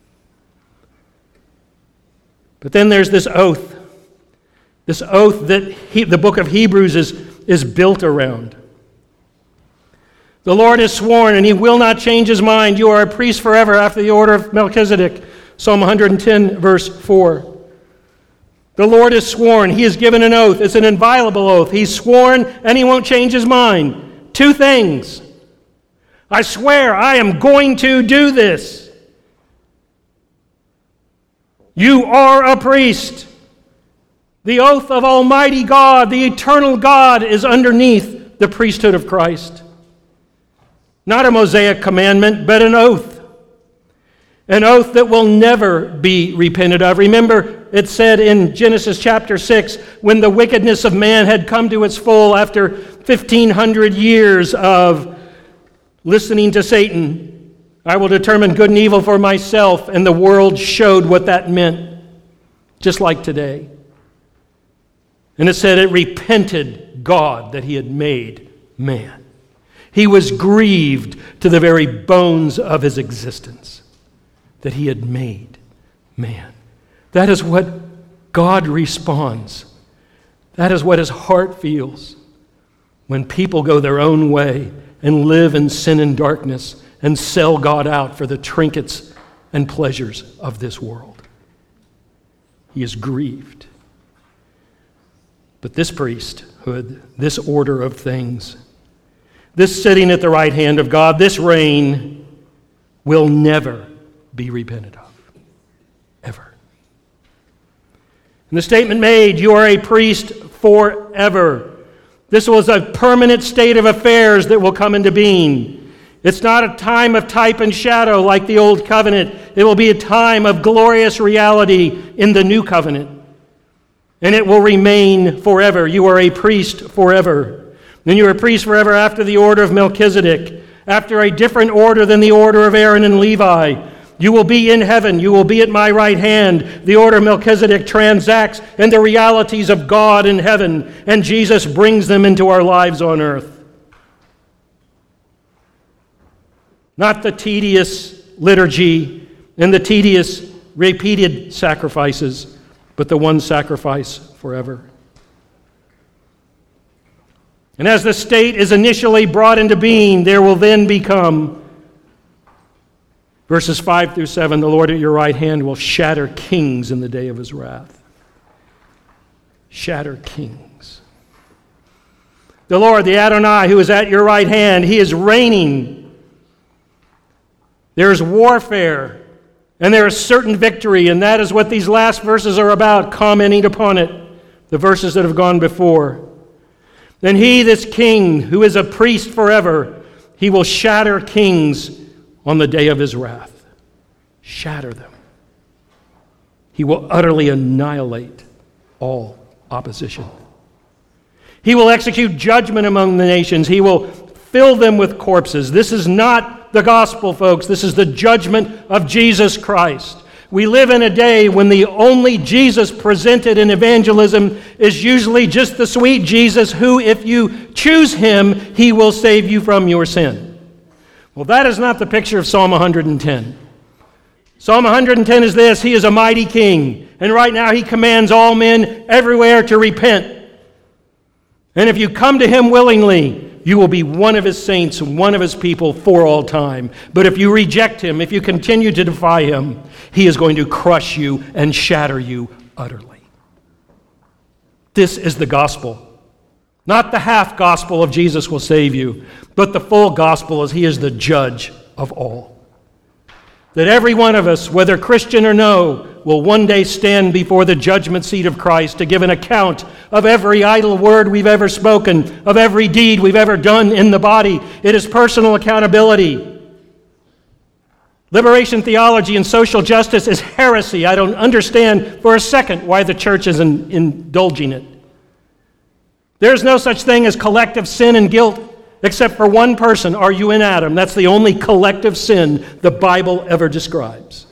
But then there's this oath. This oath that he, the book of Hebrews is, is built around. The Lord has sworn, and he will not change his mind. You are a priest forever after the order of Melchizedek. Psalm one ten, verse four. The Lord has sworn. He has given an oath. It's an inviolable oath. He's sworn, and he won't change his mind. Two things. I swear I am going to do this. You are a priest. The oath of Almighty God, the eternal God, is underneath the priesthood of Christ. Not a Mosaic commandment, but an oath. An oath that will never be repented of. Remember, it said in Genesis chapter six, when the wickedness of man had come to its full after fifteen hundred years of listening to Satan, I will determine good and evil for myself, and the world showed what that meant, just like today. And it said it repented God that he had made man. He was grieved to the very bones of his existence that he had made man. That is what God responds. That is what his heart feels when people go their own way and live in sin and darkness and sell God out for the trinkets and pleasures of this world. He is grieved. But this priesthood, this order of things, this sitting at the right hand of God, this reign will never be repented of. Ever. And the statement made, you are a priest forever. This was a permanent state of affairs that will come into being. It's not a time of type and shadow like the old covenant. It will be a time of glorious reality in the new covenant. And it will remain forever. You are a priest forever. Then you are a priest forever after the order of Melchizedek, after a different order than the order of Aaron and Levi. You will be in heaven. You will be at my right hand. The order of Melchizedek transacts in the realities of God in heaven, and Jesus brings them into our lives on earth. Not the tedious liturgy and the tedious repeated sacrifices, but the one sacrifice forever. And as the state is initially brought into being, there will then become, verses five through seven, the Lord at your right hand will shatter kings in the day of his wrath. Shatter kings. The Lord, the Adonai, who is at your right hand, he is reigning. There is warfare, and there is certain victory, and that is what these last verses are about, commenting upon it, the verses that have gone before. Then he, this king, who is a priest forever, he will shatter kings on the day of his wrath. Shatter them. He will utterly annihilate all opposition. He will execute judgment among the nations. He will fill them with corpses. This is not the gospel, folks. This is the judgment of Jesus Christ. We live in a day when the only Jesus presented in evangelism is usually just the sweet Jesus who, if you choose him, he will save you from your sin. Well, that is not the picture of Psalm one hundred ten. Psalm one hundred ten is this: he is a mighty king, and right now he commands all men everywhere to repent. And if you come to him willingly, you will be one of his saints and one of his people for all time. But if you reject him, if you continue to defy him, he is going to crush you and shatter you utterly. This is the gospel. Not the half gospel of Jesus will save you, but the full gospel as he is the judge of all. That every one of us, whether Christian or no, will one day stand before the judgment seat of Christ to give an account of every idle word we've ever spoken, of every deed we've ever done in the body. It is personal accountability. Liberation theology and social justice is heresy. I don't understand for a second why the church is in, indulging it. There's no such thing as collective sin and guilt except for one person. Are you in Adam? That's the only collective sin the Bible ever describes.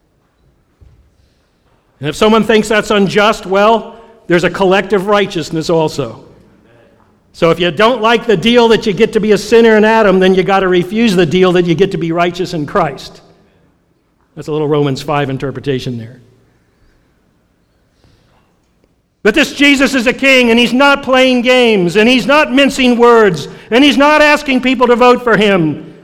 And if someone thinks that's unjust, well, there's a collective righteousness also. So if you don't like the deal that you get to be a sinner in Adam, then you got to refuse the deal that you get to be righteous in Christ. That's a little Romans five interpretation there. But this Jesus is a king, and he's not playing games, and he's not mincing words, and he's not asking people to vote for him.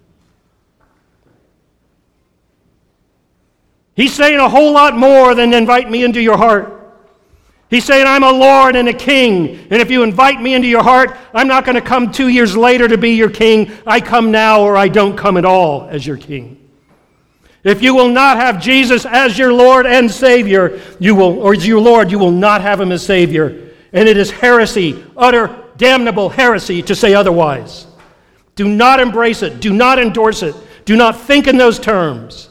He's saying a whole lot more than invite me into your heart. He's saying, I'm a Lord and a king, and if you invite me into your heart, I'm not going to come two years later to be your king. I come now, or I don't come at all as your king. If you will not have Jesus as your Lord and Savior, you will, or as your Lord, you will not have him as Savior. And it is heresy, utter damnable heresy to say otherwise. Do not embrace it. Do not endorse it. Do not think in those terms.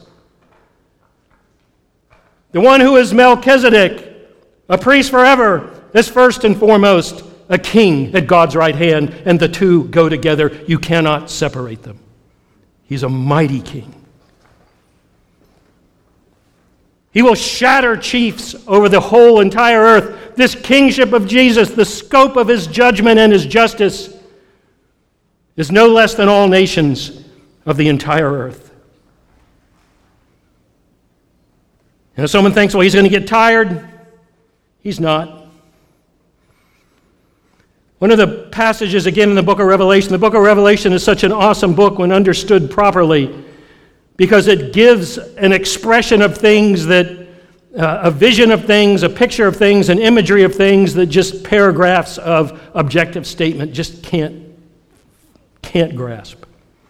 The one who is Melchizedek, a priest forever, is first and foremost a king at God's right hand, and the two go together. You cannot separate them. He's a mighty king. He will shatter chiefs over the whole entire earth. This kingship of Jesus, the scope of his judgment and his justice, is no less than all nations of the entire earth. And if someone thinks, well, he's going to get tired, he's not. One of the passages, again, in the book of Revelation, the book of Revelation is such an awesome book when understood properly, because it gives an expression of things that, uh, a vision of things, a picture of things, an imagery of things that just paragraphs of objective statement just can't, can't grasp.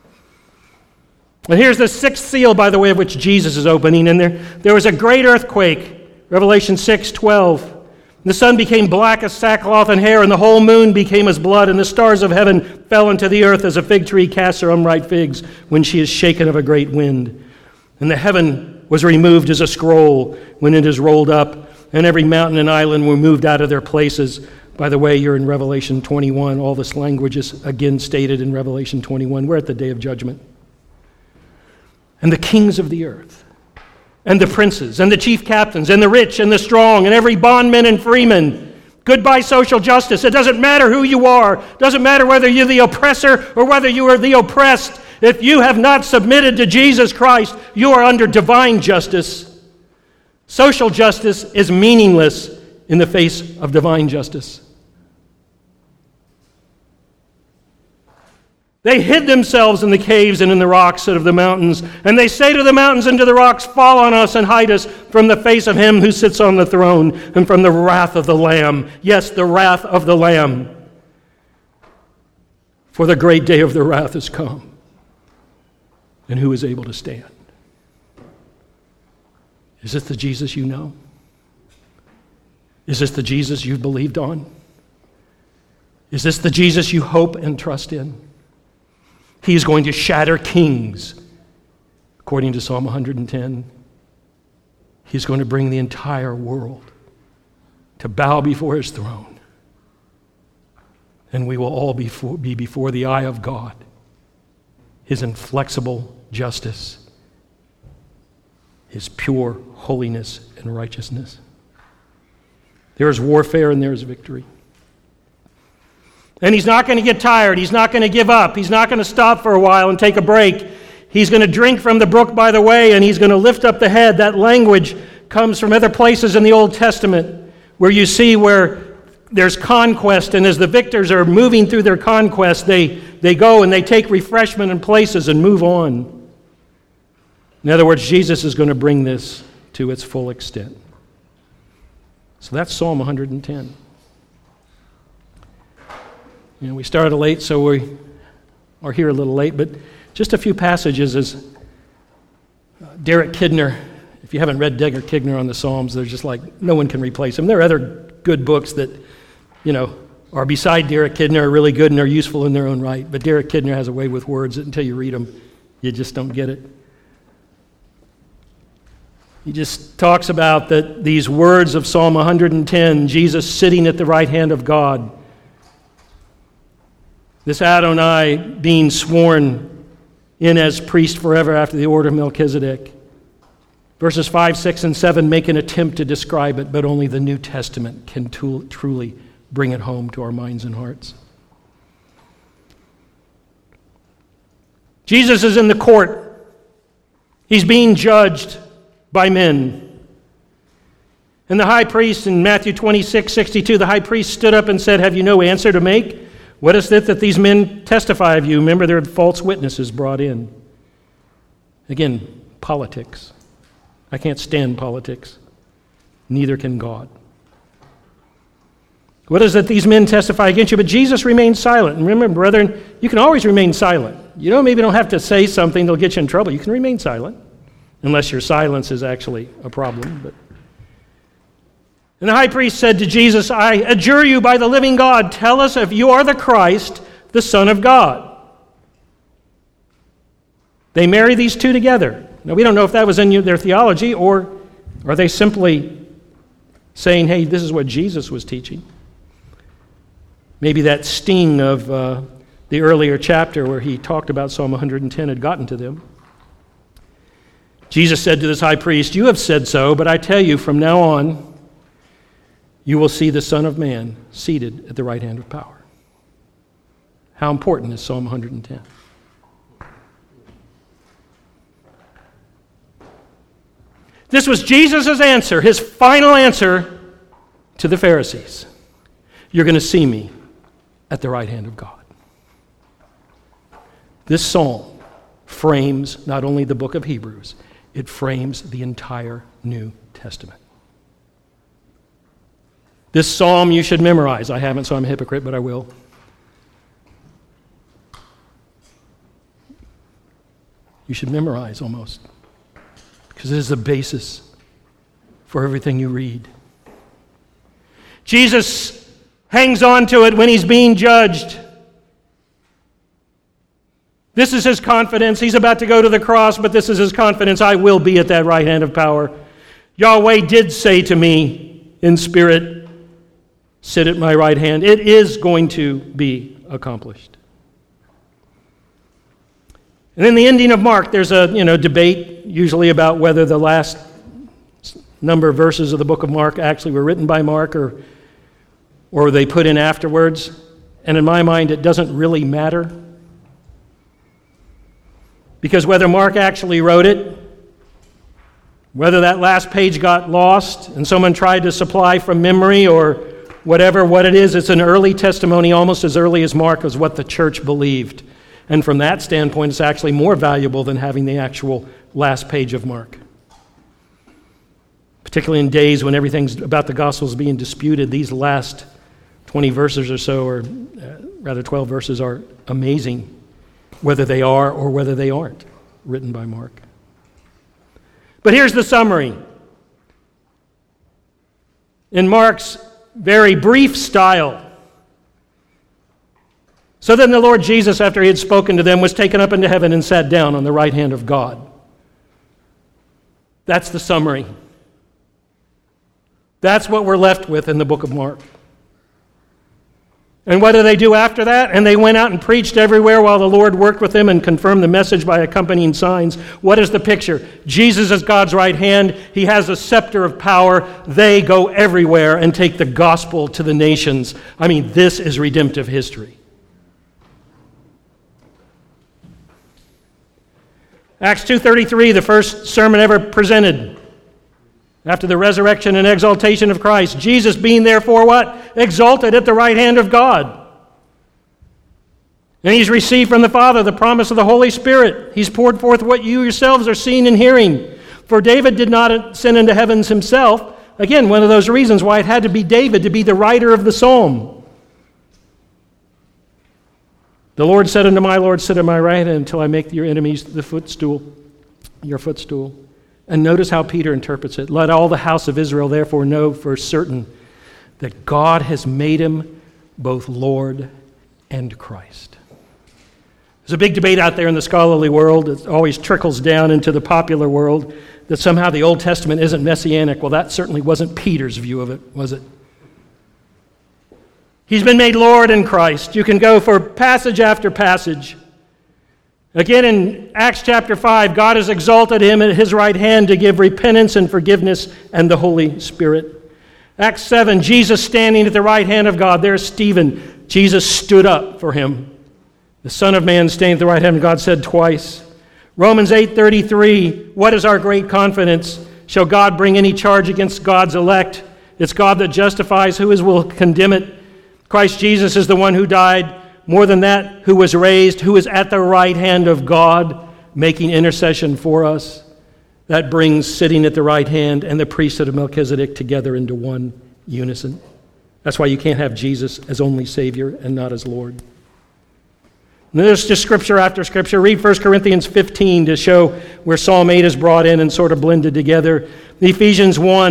And here's the sixth seal, by the way, of which Jesus is opening. And there, there was a great earthquake, Revelation six twelve. The sun became black as sackcloth and hair, and the whole moon became as blood, and the stars of heaven fell into the earth as a fig tree casts her unripe figs when she is shaken of a great wind. And the heaven was removed as a scroll when it is rolled up, and every mountain and island were moved out of their places. By the way, you're in Revelation twenty-one. All this language is again stated in Revelation twenty-one. We're at the day of judgment. And the kings of the earth, and the princes, and the chief captains, and the rich, and the strong, and every bondman and freeman. Goodbye social justice. It doesn't matter who you are. It doesn't matter whether you're the oppressor or whether you are the oppressed. If you have not submitted to Jesus Christ, you are under divine justice. Social justice is meaningless in the face of divine justice. They hid themselves in the caves and in the rocks of the mountains, and they say to the mountains and to the rocks, fall on us and hide us from the face of him who sits on the throne and from the wrath of the Lamb. Yes, the wrath of the Lamb. For the great day of the wrath is come, and who is able to stand? Is this the Jesus you know? Is this the Jesus you've believed on? Is this the Jesus you hope and trust in? He is going to shatter kings, according to Psalm one hundred ten. He's going to bring the entire world to bow before his throne. And we will all be before, be before the eye of God, his inflexible justice, his pure holiness and righteousness. There is warfare and there is victory. And he's not going to get tired. He's not going to give up. He's not going to stop for a while and take a break. He's going to drink from the brook by the way, and he's going to lift up the head. That language comes from other places in the Old Testament where you see where there's conquest, and as the victors are moving through their conquest, they, they go and they take refreshment in places and move on. In other words, Jesus is going to bring this to its full extent. So that's Psalm one hundred ten. You know, we started late, so we are here a little late, but just a few passages as Derek Kidner. If you haven't read Derek Kidner on the Psalms, they're just like, no one can replace him. There are other good books that, you know, are beside Derek Kidner, are really good and are useful in their own right, but Derek Kidner has a way with words that until you read them, you just don't get it. He just talks about that these words of Psalm one hundred ten, Jesus sitting at the right hand of God, this Adonai being sworn in as priest forever after the order of Melchizedek. Verses five, six, and seven make an attempt to describe it, but only the New Testament can to- truly bring it home to our minds and hearts. Jesus is in the court. He's being judged by men. And the high priest in Matthew twenty-six, sixty-two, the high priest stood up and said, have you no answer to make? What is it that these men testify of you? Remember, there are false witnesses brought in. Again, politics. I can't stand politics. Neither can God. What is it these men testify against you? But Jesus remained silent. And remember, brethren, you can always remain silent. You know, maybe you don't have to say something that'll get you in trouble. You can remain silent, unless your silence is actually a problem. But And the high priest said to Jesus, I adjure you by the living God, tell us if you are the Christ, the Son of God. They marry these two together. Now, we don't know if that was in their theology, or are they simply saying, hey, this is what Jesus was teaching. Maybe that sting of uh, the earlier chapter where he talked about Psalm one hundred ten had gotten to them. Jesus said to this high priest, you have said so, but I tell you, from now on, you will see the Son of Man seated at the right hand of power. How important is Psalm one hundred ten? This was Jesus' answer, his final answer to the Pharisees. You're going to see me at the right hand of God. This psalm frames not only the book of Hebrews, it frames the entire New Testament. This psalm you should memorize. I haven't, so I'm a hypocrite, but I will. You should memorize almost, because it is the basis for everything you read. Jesus hangs on to it when he's being judged. This is his confidence. He's about to go to the cross, but this is his confidence. I will be at that right hand of power. Yahweh did say to me in spirit, sit at my right hand. It is going to be accomplished. And in the ending of Mark, there's a you know debate usually about whether the last number of verses of the book of Mark actually were written by Mark or, or were they put in afterwards. And in my mind, it doesn't really matter. Because whether Mark actually wrote it, whether that last page got lost and someone tried to supply from memory or whatever, what it is, it's an early testimony, almost as early as Mark, is what the church believed. And from that standpoint, it's actually more valuable than having the actual last page of Mark. Particularly in days when everything's about the Gospels being disputed, these last twenty verses or so, or uh, rather twelve verses, are amazing, whether they are or whether they aren't written by Mark. But here's the summary. In Mark's very brief style, so then the Lord Jesus, after he had spoken to them, was taken up into heaven and sat down on the right hand of God. That's the summary. That's what we're left with in the book of Mark. And what do they do after that? And they went out and preached everywhere while the Lord worked with them and confirmed the message by accompanying signs. What is the picture? Jesus is God's right hand. He has a scepter of power. They go everywhere and take the gospel to the nations. I mean, this is redemptive history. Acts two thirty-three, the first sermon ever presented after the resurrection and exaltation of Christ. Jesus being therefore what? Exalted at the right hand of God. And he's received from the Father the promise of the Holy Spirit. He's poured forth what you yourselves are seeing and hearing. For David did not ascend into heavens himself. Again, one of those reasons why it had to be David to be the writer of the psalm. The Lord said unto my Lord, sit at my right hand until I make your enemies the footstool, your footstool. And notice how Peter interprets it. Let all the house of Israel therefore know for certain that God has made him both Lord and Christ. There's a big debate out there in the scholarly world. It always trickles down into the popular world that somehow the Old Testament isn't messianic. Well, that certainly wasn't Peter's view of it, was it? He's been made Lord in Christ. You can go for passage after passage. Again, in Acts chapter five, God has exalted him at his right hand to give repentance and forgiveness and the Holy Spirit. Acts seven, Jesus standing at the right hand of God. There's Stephen. Jesus stood up for him. The Son of Man standing at the right hand of God said twice. Romans eight thirty-three, what is our great confidence? Shall God bring any charge against God's elect? It's God that justifies. Who is will condemn it? Christ Jesus is the one who died. More than that, who was raised, who is at the right hand of God, making intercession for us. That brings sitting at the right hand and the priesthood of Melchizedek together into one unison. That's why you can't have Jesus as only Savior and not as Lord. And there's just scripture after scripture. Read First Corinthians fifteen to show where Psalm eight is brought in and sort of blended together. Ephesians one,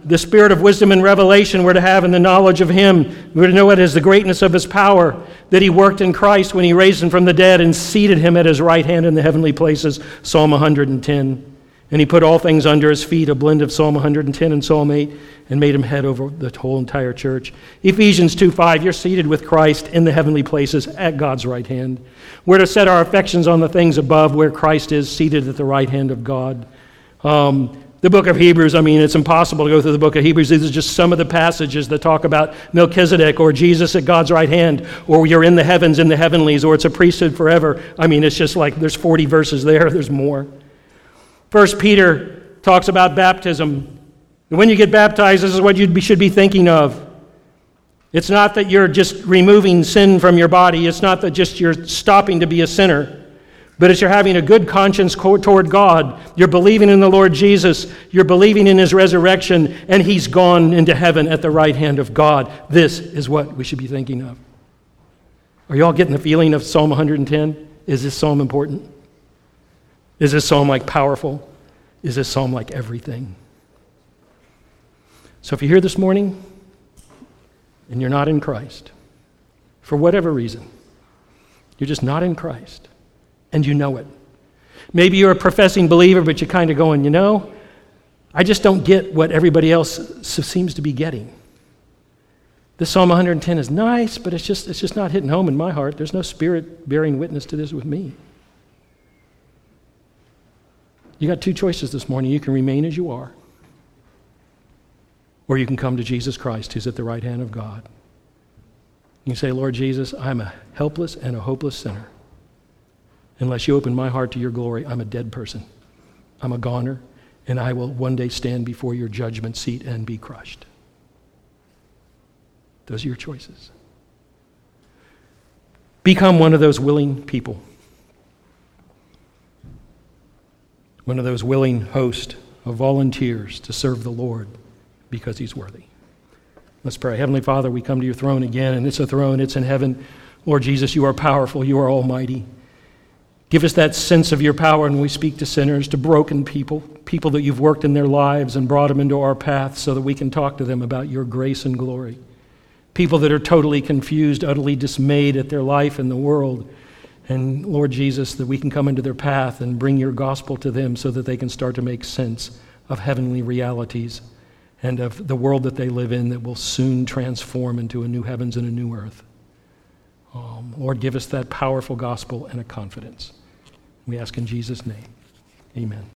the spirit of wisdom and revelation we're to have in the knowledge of him. We're to know it as the greatness of his power, that he worked in Christ when he raised him from the dead and seated him at his right hand in the heavenly places, Psalm one hundred ten. And he put all things under his feet, a blend of Psalm one hundred ten and Psalm eight, and made him head over the whole entire church. Ephesians two five, you're seated with Christ in the heavenly places at God's right hand. We're to set our affections on the things above where Christ is seated at the right hand of God. Um, the book of Hebrews, I mean, it's impossible to go through the book of Hebrews. These are just some of the passages that talk about Melchizedek or Jesus at God's right hand, or you're in the heavens, in the heavenlies, or it's a priesthood forever. I mean, it's just like there's forty verses there. There's more. First Peter talks about baptism. When you get baptized, this is what you should be thinking of. It's not that you're just removing sin from your body. It's not that just you're stopping to be a sinner. But it's you're having a good conscience toward God. You're believing in the Lord Jesus. You're believing in his resurrection. And he's gone into heaven at the right hand of God. This is what we should be thinking of. Are you all getting the feeling of Psalm one hundred ten? Is this psalm important? Is this psalm like powerful? Is this psalm like everything? So if you're here this morning and you're not in Christ, for whatever reason, you're just not in Christ, and you know it. Maybe you're a professing believer, but you're kind of going, you know, I just don't get what everybody else seems to be getting. This Psalm one hundred ten is nice, but it's just, it's just not hitting home in my heart. There's no spirit bearing witness to this with me. You got two choices this morning. You can remain as you are, or you can come to Jesus Christ, who's at the right hand of God. You can say, Lord Jesus, I'm a helpless and a hopeless sinner. Unless you open my heart to your glory, I'm a dead person. I'm a goner, and I will one day stand before your judgment seat and be crushed. Those are your choices. Become one of those willing people. One of those willing hosts of volunteers to serve the Lord because he's worthy. Let's pray. Heavenly Father, we come to your throne again, and it's a throne, it's in heaven. Lord Jesus, you are powerful, you are almighty. Give us that sense of your power when we speak to sinners, to broken people, people that you've worked in their lives and brought them into our path so that we can talk to them about your grace and glory. People that are totally confused, utterly dismayed at their life and the world. And Lord Jesus, that we can come into their path and bring your gospel to them so that they can start to make sense of heavenly realities and of the world that they live in that will soon transform into a new heavens and a new earth. Um, Lord, give us that powerful gospel and a confidence. We ask in Jesus' name. Amen.